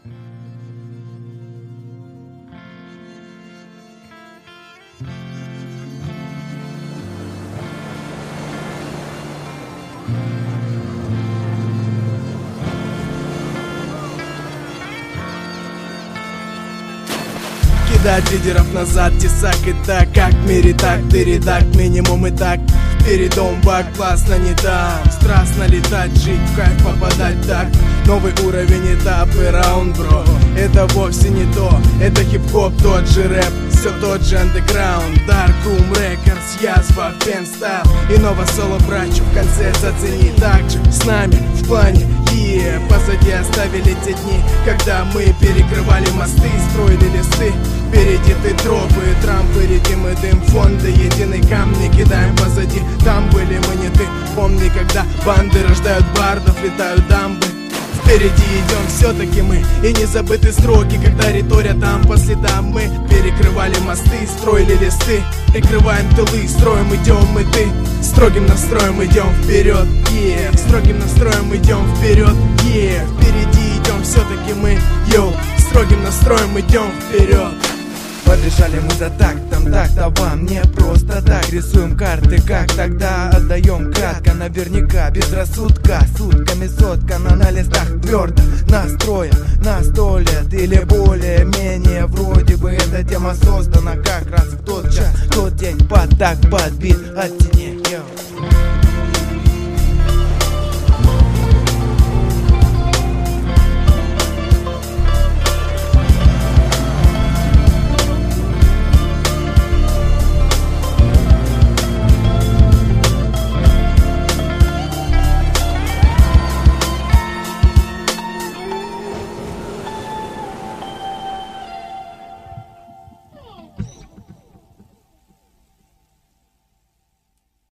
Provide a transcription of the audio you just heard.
Кидать лидеров назад, тесак и так, как в мире, так ты редак, минимум и так. Передом бак, классно не дам. Страстно летать, жить, в кайф попадать так. Новый уровень, этап и раунд, бро. Это вовсе не то, это хип-хоп, тот же рэп, все тот же андеграунд. Dark Room Records, язва, фен-стайл. И новое соло брачу в конце зацени. Также с нами в плане, позади оставили те дни, когда мы перекрывали мосты, строили листы. Впереди ты тропы, трампы, редим и дым, фонды, единый камни кидаем позади. Там были мы, не ты, помни, когда банды рождают бардов, летают дамбы. Впереди идем все-таки мы, и не забыты строки, когда риторят там по следам. Мы перекрывали мосты, строили листы, прикрываем тылы, строим, идем и ты. Строгим настроем идем вперед, строгим настроем идем вперед, впереди идем все-таки мы, строгим настроем идем вперед. Подрешали мы за тактом, так-то вам не просто так. Рисуем карты, как тогда отдаем кратко. Наверняка без рассудка, сутками сотка на листах твердо. Настроя на 100 лет или более-менее. Вроде бы эта тема создана как раз в тот час, тот день. Под так, под бит, оттяни,